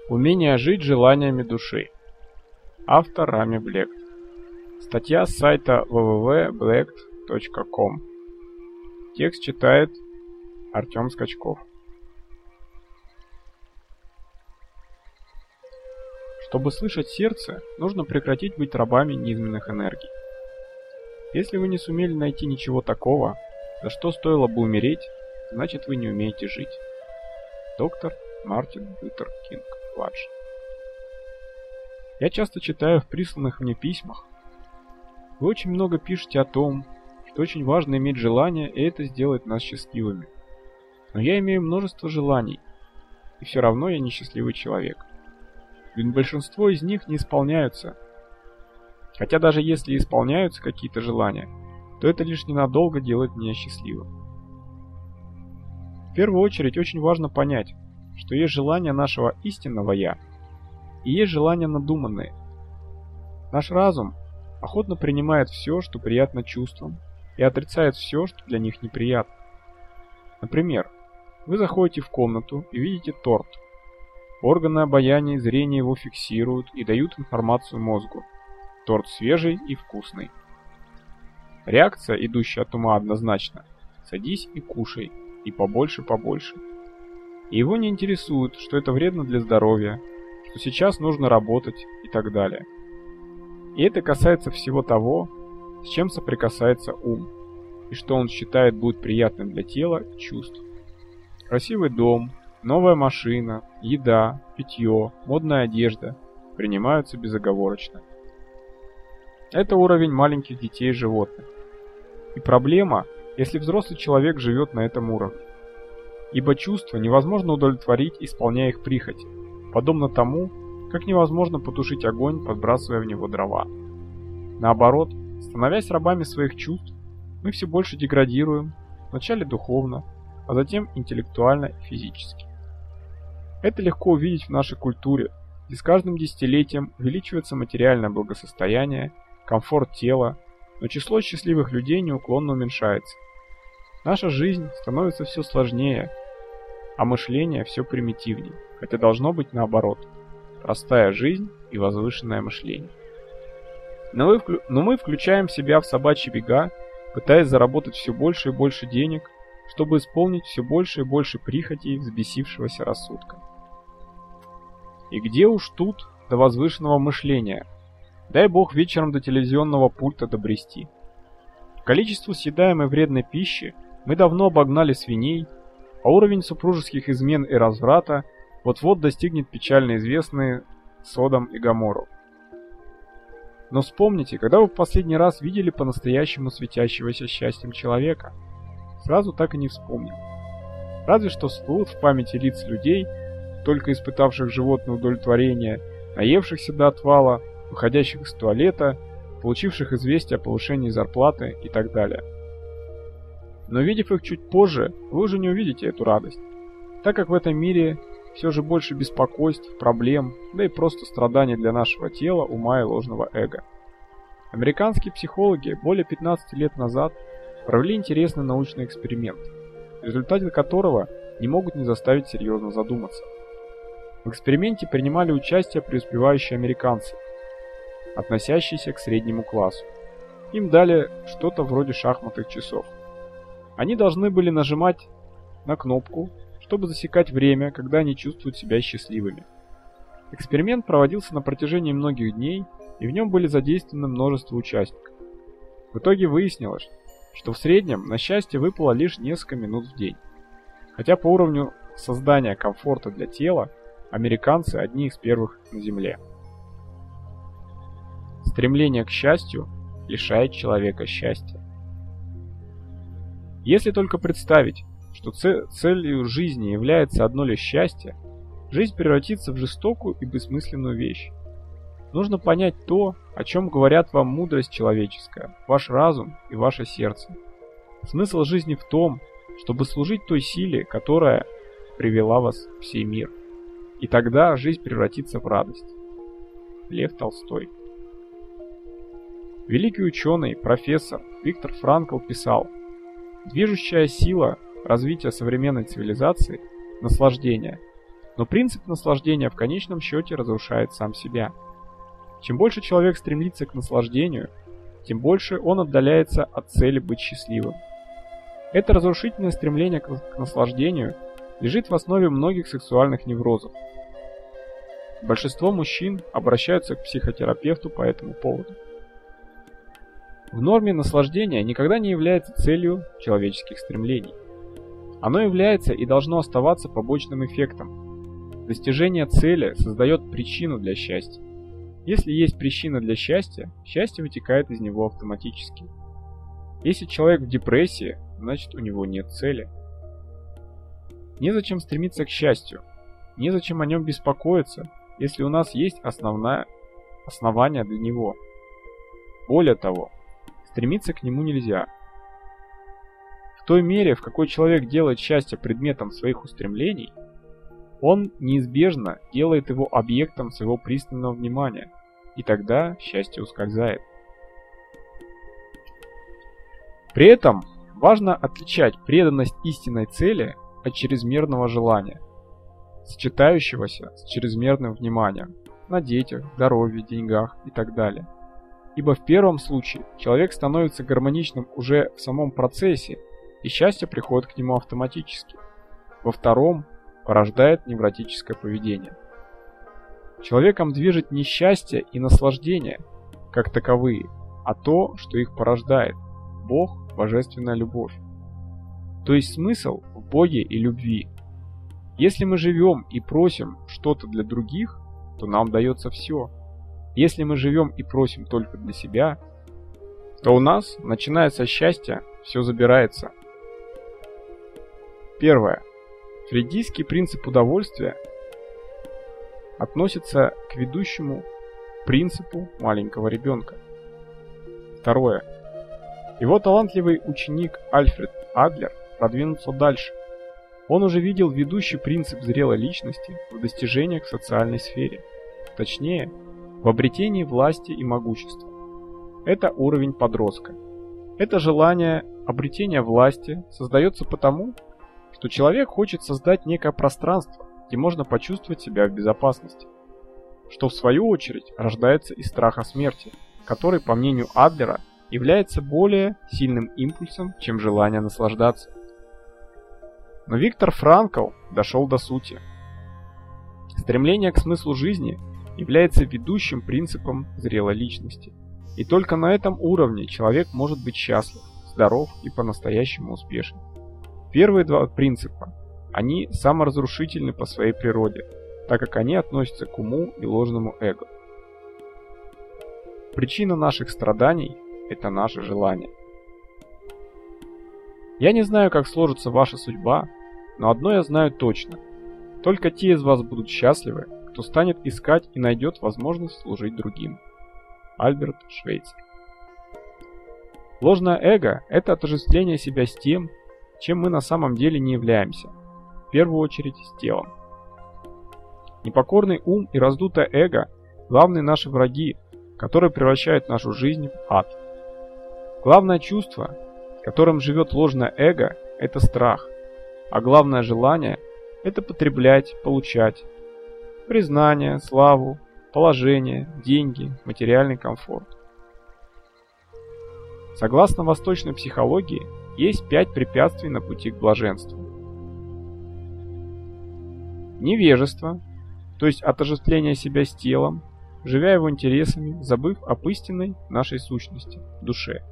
Умение жить желаниями души. Автор Рами Блект. Статья с сайта www.blekt.com. Текст читает Артем Скачков. Чтобы слышать сердце, нужно прекратить быть рабами низменных энергий. Если вы не сумели найти ничего такого, за что стоило бы умереть, значит вы не умеете жить. Доктор Мартин Лютер Кинг-младший. Я часто читаю в присланных мне письмах: вы очень много пишете о том, что очень важно иметь желание, и это сделает нас счастливыми. Но я имею множество желаний, и все равно я несчастливый человек. Ведь большинство из них не исполняются. Хотя даже если исполняются какие-то желания, то это лишь ненадолго делает меня счастливым. В первую очередь очень важно понять, что есть желания нашего истинного «я» и есть желания надуманные. Наш разум охотно принимает все, что приятно чувствам, и отрицает все, что для них неприятно. Например, вы заходите в комнату и видите торт. Органы обоняния и зрения его фиксируют и дают информацию мозгу. Торт свежий и вкусный. Реакция, идущая от ума, однозначно: садись и кушай, и побольше. И его не интересует, что это вредно для здоровья, что сейчас нужно работать и так далее. И это касается всего того, с чем соприкасается ум, и что он считает будет приятным для тела и чувств. Красивый дом, новая машина, еда, питье, модная одежда принимаются безоговорочно. Это уровень маленьких детей и животных. И проблема, если взрослый человек живет на этом уровне. Ибо чувства невозможно удовлетворить, исполняя их прихоти, подобно тому, как невозможно потушить огонь, подбрасывая в него дрова. Наоборот, становясь рабами своих чувств, мы все больше деградируем, вначале духовно, а затем интеллектуально и физически. Это легко увидеть в нашей культуре, где с каждым десятилетием увеличивается материальное благосостояние, комфорт тела, но число счастливых людей неуклонно уменьшается. Наша жизнь становится все сложнее, а мышление все примитивнее, хотя должно быть наоборот: простая жизнь и возвышенное мышление. Но мы включаем себя в собачьи бега, пытаясь заработать все больше и больше денег, чтобы исполнить все больше и больше прихотей взбесившегося рассудка. И где уж тут до возвышенного мышления? Дай бог вечером до телевизионного пульта добрести. В количестве съедаемой вредной пищи мы давно обогнали свиней, а уровень супружеских измен и разврата вот-вот достигнет печально известные Содом и Гоморру. Но вспомните, когда вы в последний раз видели по-настоящему светящегося счастьем человека? Сразу так и не вспомнил. Разве что всплывут в памяти лиц людей, только испытавших животное удовлетворение, наевшихся до отвала, выходящих из туалета, получивших известие о повышении зарплаты и так далее. Но увидев их чуть позже, вы уже не увидите эту радость, так как в этом мире все же больше беспокойств, проблем, да и просто страданий для нашего тела, ума и ложного эго. Американские психологи более 15 лет назад провели интересный научный эксперимент, в результате которого не могут не заставить серьезно задуматься. В эксперименте принимали участие преуспевающие американцы, относящиеся к среднему классу. Им дали что-то вроде шахматных часов. Они должны были нажимать на кнопку, чтобы засекать время, когда они чувствуют себя счастливыми. Эксперимент проводился на протяжении многих дней, и в нем были задействованы множество участников. В итоге выяснилось, что в среднем на счастье выпало лишь несколько минут в день. Хотя по уровню создания комфорта для тела американцы одни из первых на Земле. Стремление к счастью лишает человека счастья. Если только представить, что целью жизни является одно лишь счастье, жизнь превратится в жестокую и бессмысленную вещь. Нужно понять то, о чем говорят вам мудрость человеческая, ваш разум и ваше сердце. Смысл жизни в том, чтобы служить той силе, которая привела вас в сей мир. И тогда жизнь превратится в радость. Лев Толстой. Великий ученый, профессор Виктор Франкл писал: «Движущая сила развития современной цивилизации – наслаждение. Но принцип наслаждения в конечном счете разрушает сам себя. Чем больше человек стремится к наслаждению, тем больше он отдаляется от цели быть счастливым. Это разрушительное стремление к наслаждению лежит в основе многих сексуальных неврозов. Большинство мужчин обращаются к психотерапевту по этому поводу. В норме наслаждение никогда не является целью человеческих стремлений. Оно является и должно оставаться побочным эффектом. Достижение цели создает причину для счастья. Если есть причина для счастья, счастье вытекает из него автоматически. Если человек в депрессии, значит у него нет цели. Незачем стремиться к счастью, незачем о нем беспокоиться, если у нас есть основания для него. Более того, стремиться к нему нельзя. В той мере, в какой человек делает счастье предметом своих устремлений, он неизбежно делает его объектом своего пристального внимания, и тогда счастье ускользает. При этом важно отличать преданность истинной цели от чрезмерного желания, сочетающегося с чрезмерным вниманием на детях, здоровье, деньгах и так далее. Ибо в первом случае человек становится гармоничным уже в самом процессе, и счастье приходит к нему автоматически. Во втором порождает невротическое поведение. Человеком движет не счастье и наслаждение, как таковые, а то, что их порождает – Бог, божественная любовь. То есть смысл в Боге и любви. Если мы живем и просим что-то для других, то нам дается все. Если мы живем и просим только для себя, то у нас, начиная со счастья, все забирается. Первое. Фрейдистский принцип удовольствия относится к ведущему принципу маленького ребенка. Второе. Его талантливый ученик Альфред Адлер продвинулся дальше. Он уже видел ведущий принцип зрелой личности в достижениях в социальной сфере, точнее, в обретении власти и могущества. Это уровень подростка. Это желание обретения власти создается потому, что человек хочет создать некое пространство, где можно почувствовать себя в безопасности, что в свою очередь рождается из страха смерти, который, по мнению Адлера, является более сильным импульсом, чем желание наслаждаться. Но Виктор Франкл дошел до сути. Стремление к смыслу жизни является ведущим принципом зрелой личности. И только на этом уровне человек может быть счастлив, здоров и по-настоящему успешен. Первые два принципа, они саморазрушительны по своей природе, так как они относятся к уму и ложному эго. Причина наших страданий – это наше желание. Я не знаю, как сложится ваша судьба, но одно я знаю точно. Только те из вас будут счастливы, кто станет искать и найдет возможность служить другим. Альберт Швейцер. Ложное эго – это отождествление себя с тем, чем мы на самом деле не являемся, в первую очередь с телом. Непокорный ум и раздутое эго – главные наши враги, которые превращают нашу жизнь в ад. Главное чувство, которым живет ложное эго, это страх, а главное желание – это потреблять, получать признание, славу, положение, деньги, материальный комфорт. Согласно восточной психологии, есть 5 препятствий на пути к блаженству. Невежество, то есть отождествление себя с телом, живя его интересами, забыв об истинной нашей сущности, душе.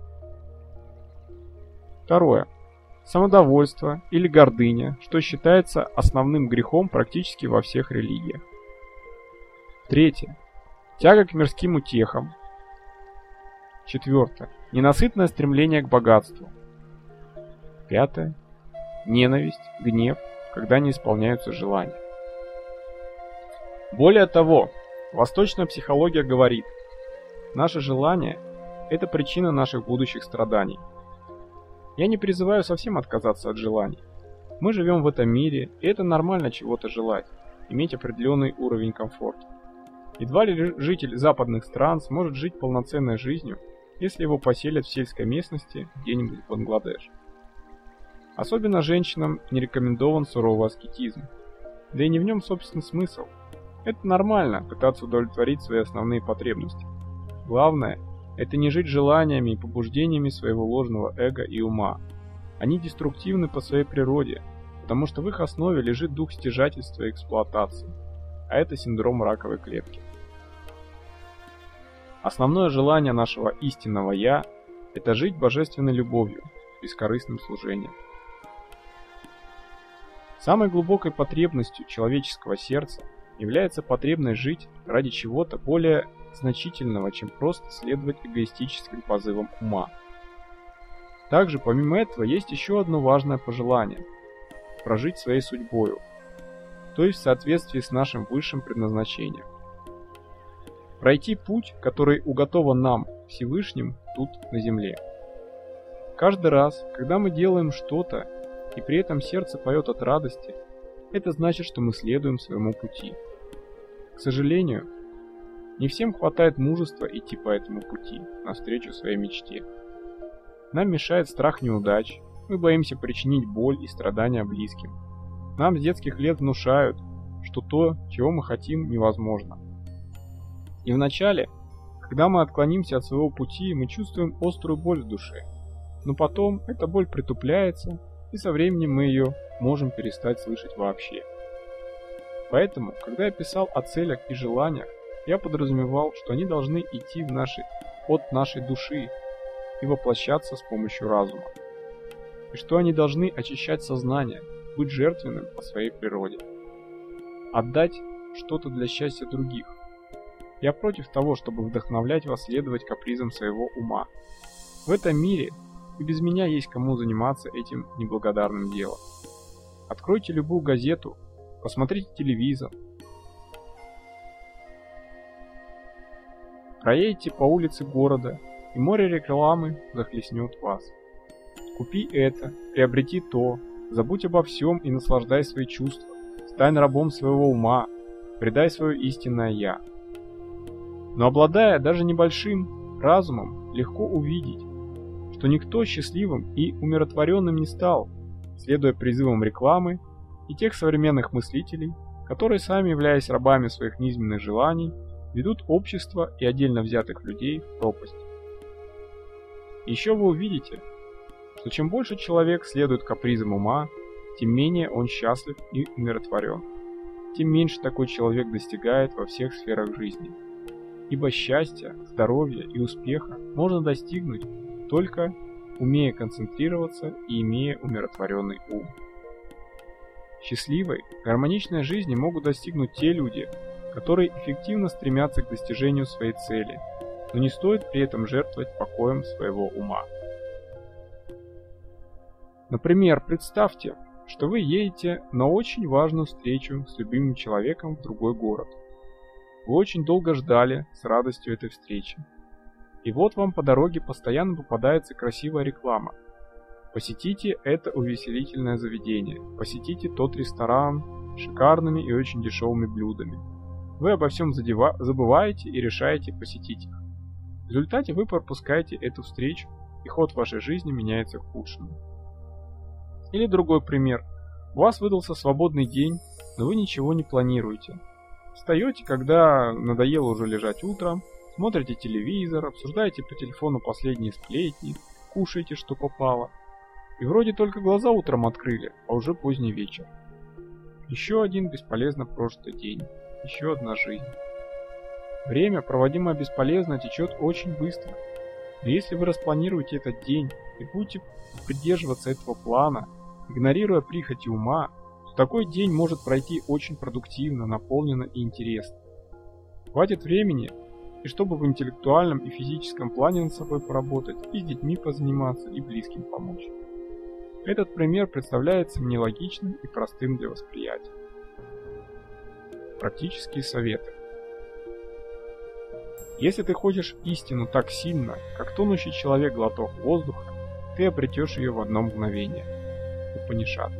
Второе. Самодовольство или гордыня, что считается основным грехом практически во всех религиях. Третье. Тяга к мирским утехам. Четвертое. Ненасытное стремление к богатству. Пятое. Ненависть, гнев, когда не исполняются желания. Более того, восточная психология говорит, наше желание – это причина наших будущих страданий. Я не призываю совсем отказаться от желаний. Мы живем в этом мире, и это нормально чего-то желать, иметь определенный уровень комфорта. Едва ли житель западных стран сможет жить полноценной жизнью, если его поселят в сельской местности где-нибудь в Бангладеш. Особенно женщинам не рекомендован суровый аскетизм. Да и не в нем, собственно, смысл. Это нормально, пытаться удовлетворить свои основные потребности. Главное – это не жить желаниями и побуждениями своего ложного эго и ума. Они деструктивны по своей природе, потому что в их основе лежит дух стяжательства и эксплуатации, а это синдром раковой клетки. Основное желание нашего истинного «Я» – это жить божественной любовью, бескорыстным служением. Самой глубокой потребностью человеческого сердца является потребность жить ради чего-то более значительного, чем просто следовать эгоистическим позывам ума. Также, помимо этого, есть еще одно важное пожелание – прожить своей судьбою, то есть в соответствии с нашим высшим предназначением. Пройти путь, который уготован нам Всевышним тут, на земле. Каждый раз, когда мы делаем что-то, и при этом сердце поет от радости, это значит, что мы следуем своему пути. К сожалению, не всем хватает мужества идти по этому пути, навстречу своей мечте. Нам мешает страх неудач, мы боимся причинить боль и страдания близким. Нам с детских лет внушают, что то, чего мы хотим, невозможно. И вначале, когда мы отклонимся от своего пути, мы чувствуем острую боль в душе. Но потом эта боль притупляется, и со временем мы ее можем перестать слышать вообще. Поэтому, когда я писал о целях и желаниях, я подразумевал, что они должны идти от нашей души и воплощаться с помощью разума. И что они должны очищать сознание, быть жертвенным по своей природе. Отдать что-то для счастья других. Я против того, чтобы вдохновлять вас следовать капризам своего ума. В этом мире и без меня есть кому заниматься этим неблагодарным делом. Откройте любую газету, посмотрите телевизор, проедете по улице города, и море рекламы захлестнет вас. Купи это, приобрети то, забудь обо всем и наслаждай свои чувства, стань рабом своего ума, предай свое истинное «Я». Но обладая даже небольшим разумом, легко увидеть, что никто счастливым и умиротворенным не стал, следуя призывам рекламы и тех современных мыслителей, которые, сами являясь рабами своих низменных желаний, ведут общество и отдельно взятых людей в пропасть. Еще вы увидите, что чем больше человек следует капризам ума, тем менее он счастлив и умиротворен, тем меньше такой человек достигает во всех сферах жизни. Ибо счастья, здоровья и успеха можно достигнуть, только умея концентрироваться и имея умиротворенный ум. Счастливой, гармоничной жизни могут достигнуть те люди, которые эффективно стремятся к достижению своей цели, но не стоит при этом жертвовать покоем своего ума. Например, представьте, что вы едете на очень важную встречу с любимым человеком в другой город. Вы очень долго ждали с радостью этой встречи. И вот вам по дороге постоянно попадается красивая реклама. Посетите это увеселительное заведение, посетите тот ресторан с шикарными и очень дешевыми блюдами. Вы обо всем забываете и решаете посетить их. В результате вы пропускаете эту встречу, и ход вашей жизни меняется к худшему. Или другой пример. У вас выдался свободный день, но вы ничего не планируете. Встаете, когда надоело уже лежать утром, смотрите телевизор, обсуждаете по телефону последние сплетни, кушаете, что попало. И вроде только глаза утром открыли, а уже поздний вечер. Еще один бесполезно прожитый день, еще одна жизнь. Время, проводимое бесполезно, течет очень быстро. Но если вы распланируете этот день и будете придерживаться этого плана, игнорируя прихоти ума, то такой день может пройти очень продуктивно, наполненно и интересно. Хватит времени, и чтобы в интеллектуальном и физическом плане над собой поработать, и с детьми позаниматься, и близким помочь. Этот пример представляется мне логичным и простым для восприятия. Практические советы. Если ты хочешь истину так сильно, как тонущий человек глоток воздуха, ты обретешь ее в одно мгновение. Упанишад.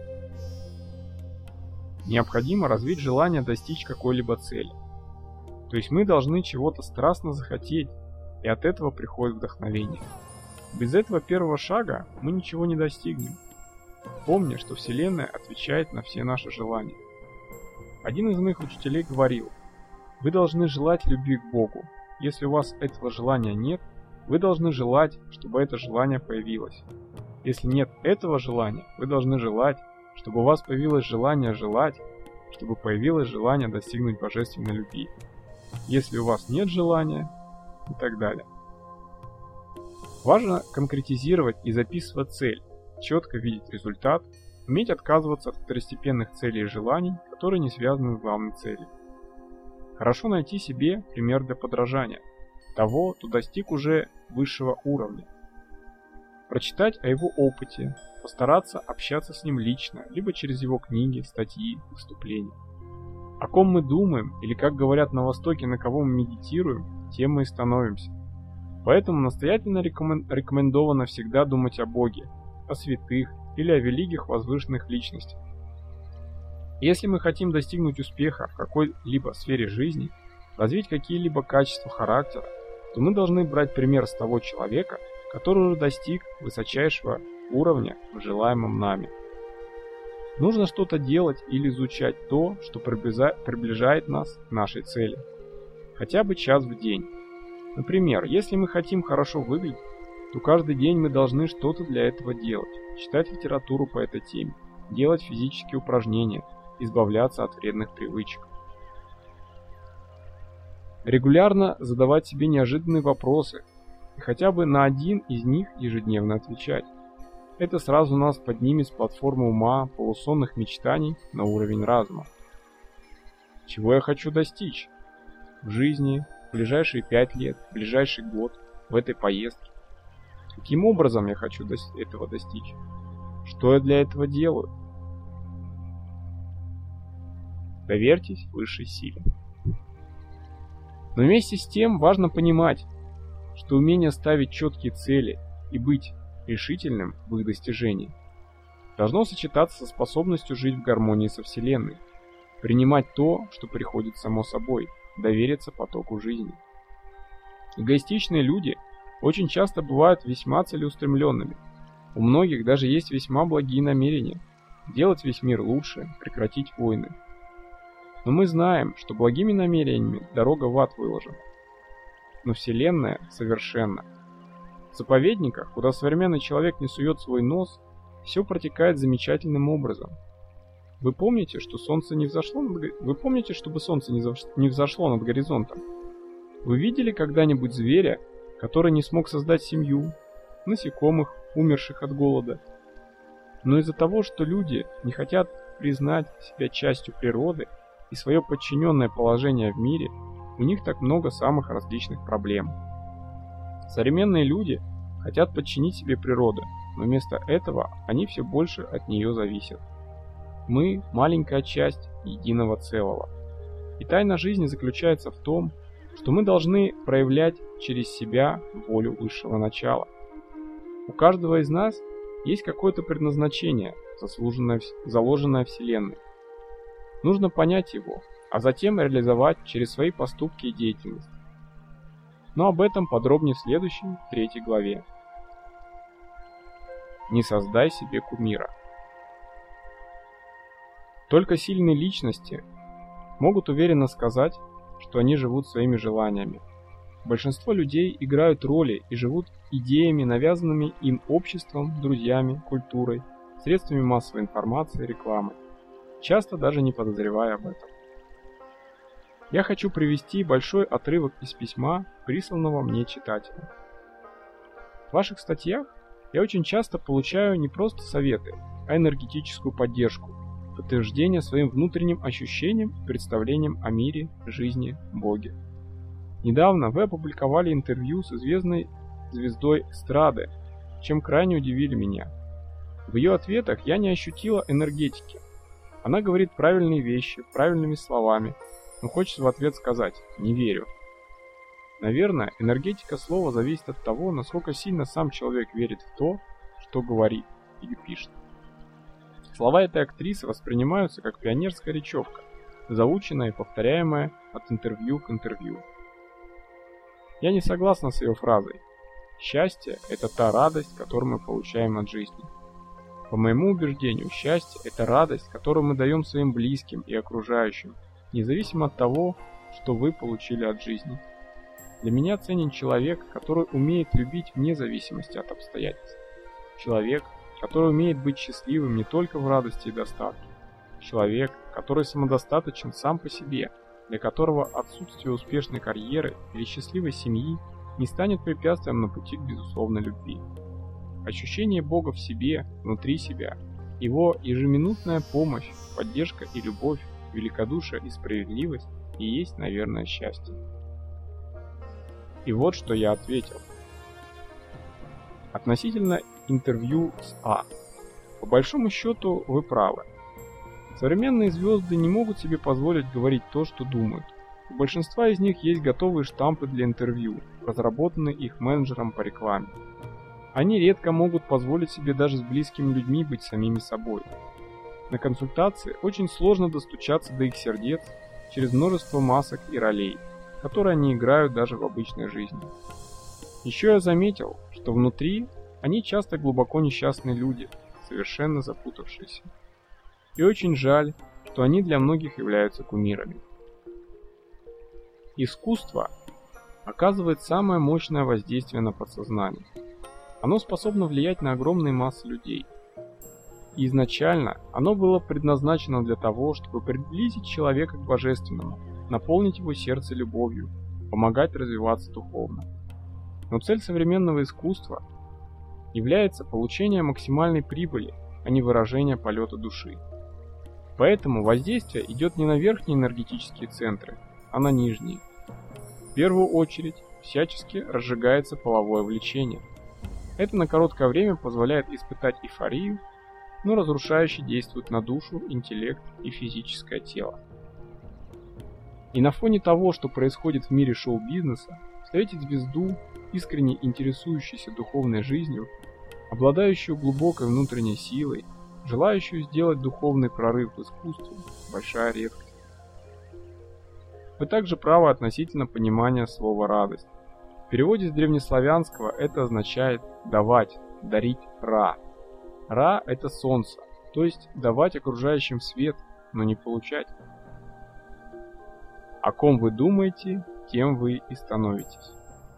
Необходимо развить желание достичь какой-либо цели. То есть мы должны чего-то страстно захотеть, и от этого приходит вдохновение. Без этого первого шага мы ничего не достигнем. Помни, что Вселенная отвечает на все наши желания. Один из моих учителей говорил: вы должны желать любви к Богу. Если у вас этого желания нет, вы должны желать, чтобы это желание появилось. Если нет этого желания, вы должны желать, чтобы у вас появилось желание желать, чтобы появилось желание достигнуть божественной любви. Если у вас нет желания, и так далее. Важно конкретизировать и записывать цель, четко видеть результат, уметь отказываться от второстепенных целей и желаний, которые не связаны с главной целью. Хорошо найти себе пример для подражания, того, кто достиг уже высшего уровня. Прочитать о его опыте, постараться общаться с ним лично, либо через его книги, статьи, выступления. О ком мы думаем, или, как говорят на Востоке, на кого мы медитируем, тем мы и становимся. Поэтому настоятельно рекомендовано всегда думать о Боге, о святых или о великих возвышенных личностях. Если мы хотим достигнуть успеха в какой-либо сфере жизни, развить какие-либо качества характера, то мы должны брать пример с того человека, который уже достиг высочайшего уровня в желаемом нами. Нужно что-то делать или изучать то, что приближает нас к нашей цели. Хотя бы час в день. Например, если мы хотим хорошо выглядеть, то каждый день мы должны что-то для этого делать. Читать литературу по этой теме, делать физические упражнения, избавляться от вредных привычек. Регулярно задавать себе неожиданные вопросы и хотя бы на один из них ежедневно отвечать. Это сразу нас поднимет с платформы ума, полусонных мечтаний на уровень разума. Чего я хочу достичь? В жизни, в ближайшие 5 лет, в ближайший год, в этой поездке. Каким образом я хочу этого достичь? Что я для этого делаю? Доверьтесь высшей силе. Но вместе с тем важно понимать, что умение ставить четкие цели и быть решительным в их достижении должно сочетаться со способностью жить в гармонии со Вселенной, принимать то, что приходит само собой, довериться потоку жизни. Эгоистичные люди очень часто бывают весьма целеустремленными. У многих даже есть весьма благие намерения делать весь мир лучше, прекратить войны. Но мы знаем, что благими намерениями дорога в ад выложена. Но Вселенная совершенна. В заповедниках, куда современный человек не сует свой нос, все протекает замечательным образом. Вы помните, что солнце не взошло Вы помните, чтобы солнце не взошло над горизонтом? Вы видели когда-нибудь зверя, который не смог создать семью, насекомых, умерших от голода? Но из-за того, что люди не хотят признать себя частью природы и свое подчиненное положение в мире, у них так много самых различных проблем. Современные люди хотят подчинить себе природу, но вместо этого они все больше от нее зависят. Мы – маленькая часть единого целого. И тайна жизни заключается в том, что мы должны проявлять через себя волю высшего начала. У каждого из нас есть какое-то предназначение, заложенное Вселенной. Нужно понять его, а затем реализовать через свои поступки и деятельность. Но об этом подробнее в следующей, 3 главе. Не создай себе кумира. Только сильные личности могут уверенно сказать, что они живут своими желаниями. Большинство людей играют роли и живут идеями, навязанными им обществом, друзьями, культурой, средствами массовой информации, рекламой, часто даже не подозревая об этом. Я хочу привести большой отрывок из письма, присланного мне читателем. В ваших статьях я очень часто получаю не просто советы, а энергетическую поддержку, подтверждение своим внутренним ощущениям и представлениям о мире, жизни, Боге. Недавно вы опубликовали интервью с известной звездой эстрады, чем крайне удивили меня. В ее ответах я не ощутила энергетики. Она говорит правильные вещи, правильными словами, но хочется в ответ сказать «не верю». Наверное, энергетика слова зависит от того, насколько сильно сам человек верит в то, что говорит или пишет. Слова этой актрисы воспринимаются как пионерская речевка, заученная и повторяемая от интервью к интервью. Я не согласна с ее фразой. Счастье – это та радость, которую мы получаем от жизни. По моему убеждению, счастье – это радость, которую мы даем своим близким и окружающим, независимо от того, что вы получили от жизни. Для меня ценен человек, который умеет любить вне зависимости от обстоятельств. Человек, который умеет быть счастливым не только в радости и достатке. Человек, который самодостаточен сам по себе, для которого отсутствие успешной карьеры или счастливой семьи не станет препятствием на пути к безусловной любви. Ощущение Бога в себе, внутри себя, Его ежеминутная помощь, поддержка и любовь, великодушие и справедливость и есть, наверное, счастье. И вот что я ответил. Относительно интервью с А. По большому счету, вы правы. Современные звезды не могут себе позволить говорить то, что думают. У большинства из них есть готовые штампы для интервью, разработанные их менеджером по рекламе. Они редко могут позволить себе даже с близкими людьми быть самими собой. На консультации очень сложно достучаться до их сердец через множество масок и ролей, которые они играют даже в обычной жизни. Еще я заметил, что внутри они часто глубоко несчастные люди, совершенно запутавшиеся. И очень жаль, что они для многих являются кумирами. Искусство оказывает самое мощное воздействие на подсознание. Оно способно влиять на огромные массы людей. И изначально оно было предназначено для того, чтобы приблизить человека к божественному, наполнить его сердце любовью, помогать развиваться духовно. Но цель современного искусства является получение максимальной прибыли, а не выражение полета души. Поэтому воздействие идет не на верхние энергетические центры, а на нижние. В первую очередь всячески разжигается половое влечение. Это на короткое время позволяет испытать эйфорию, но разрушающе действует на душу, интеллект и физическое тело. И на фоне того, что происходит в мире шоу-бизнеса, встретить звезду, искренне интересующуюся духовной жизнью, обладающую глубокой внутренней силой, желающую сделать духовный прорыв в искусстве – большая редкость. Вы также правы относительно понимания слова «радость». В переводе с древнеславянского это означает «давать», «дарить Ра». Ра – это солнце, то есть давать окружающим свет, но не получать. О ком вы думаете, тем вы и становитесь.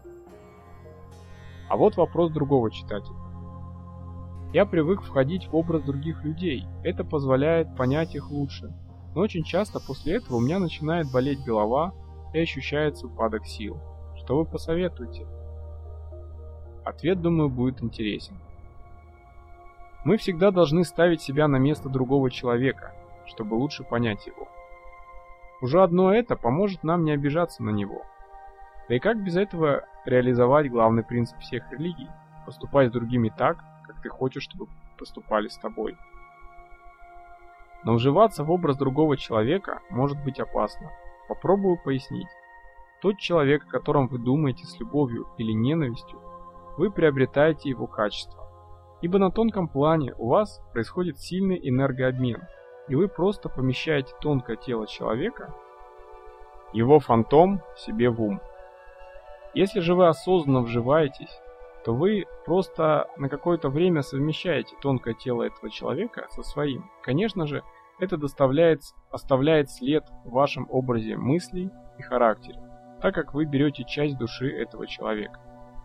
А вот вопрос другого читателя. Я привык входить в образ других людей, это позволяет понять их лучше, но очень часто после этого у меня начинает болеть голова и ощущается упадок сил. Что вы посоветуете? Ответ, думаю, будет интересен. Мы всегда должны ставить себя на место другого человека, чтобы лучше понять его. Уже одно это поможет нам не обижаться на него. Да и как без этого реализовать главный принцип всех религий – поступать с другими так, как ты хочешь, чтобы поступали с тобой. Но вживаться в образ другого человека может быть опасно. Попробую пояснить. Тот человек, о котором вы думаете с любовью или ненавистью, вы приобретаете его качество. Ибо на тонком плане у вас происходит сильный энергообмен, и вы просто помещаете тонкое тело человека, его фантом, себе в ум. Если же вы осознанно вживаетесь, то вы просто на какое-то время совмещаете тонкое тело этого человека со своим. Конечно же, это оставляет след в вашем образе мыслей и характере, так как вы берете часть души этого человека.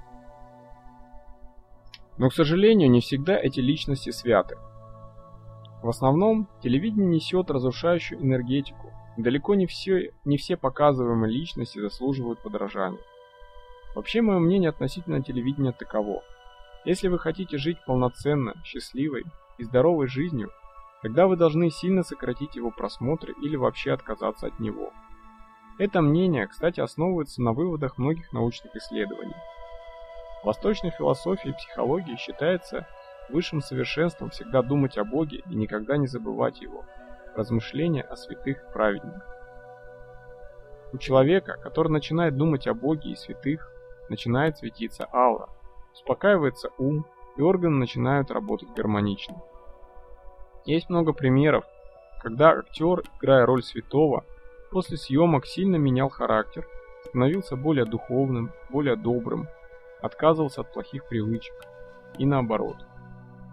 Но, к сожалению, не всегда эти личности святы. В основном, телевидение несет разрушающую энергетику. Далеко не все показываемые личности заслуживают подражания. Вообще, мое мнение относительно телевидения таково. Если вы хотите жить полноценно, счастливой и здоровой жизнью, тогда вы должны сильно сократить его просмотры или вообще отказаться от него. Это мнение, кстати, основывается на выводах многих научных исследований. В восточной философии и психологии считается высшим совершенством всегда думать о Боге и никогда не забывать Его. Размышления о святых и праведниках. У человека, который начинает думать о Боге и святых, начинает светиться аура, успокаивается ум, и органы начинают работать гармонично. Есть много примеров, когда актер, играя роль святого, после съемок сильно менял характер, становился более духовным, более добрым, отказывался от плохих привычек и наоборот.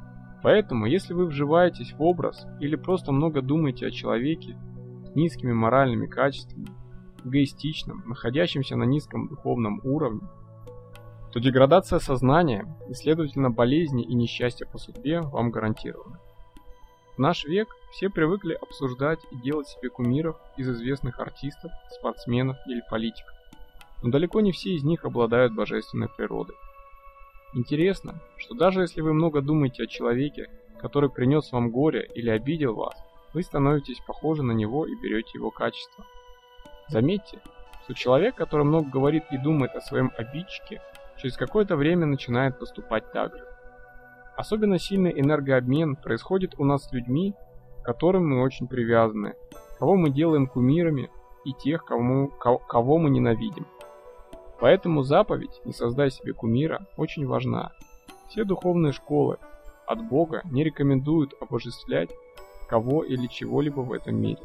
Поэтому, если вы вживаетесь в образ или просто много думаете о человеке с низкими моральными качествами, эгоистичным, находящимся на низком духовном уровне, то деградация сознания и, следовательно, болезни и несчастья по судьбе вам гарантированы. В наш век все привыкли обсуждать и делать себе кумиров из известных артистов, спортсменов или политиков, но далеко не все из них обладают божественной природой. Интересно, что даже если вы много думаете о человеке, который принес вам горе или обидел вас, вы становитесь похожи на него и берете его качества. Заметьте, что человек, который много говорит и думает о своем обидчике, через какое-то время начинает поступать так же. Особенно сильный энергообмен происходит у нас с людьми, к которым мы очень привязаны, кого мы делаем кумирами, и тех, кого мы ненавидим. Поэтому заповедь «Не создай себе кумира» очень важна. Все духовные школы от Бога не рекомендуют обожествлять кого или чего-либо в этом мире.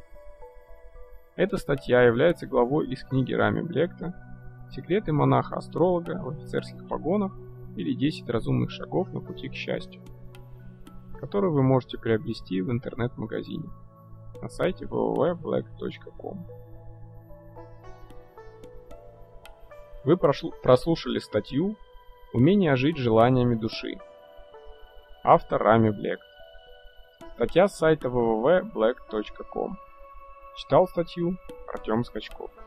Эта статья является главой из книги Рами Блекта «Секреты монаха-астролога в офицерских погонах» или 10 разумных шагов на пути к счастью, которую вы можете приобрести в интернет-магазине на сайте www.black.com. Вы прослушали статью «Умение жить желаниями души». Автор Рами Блект. Статья с сайта www.black.com. Читал статью Артем Скачков.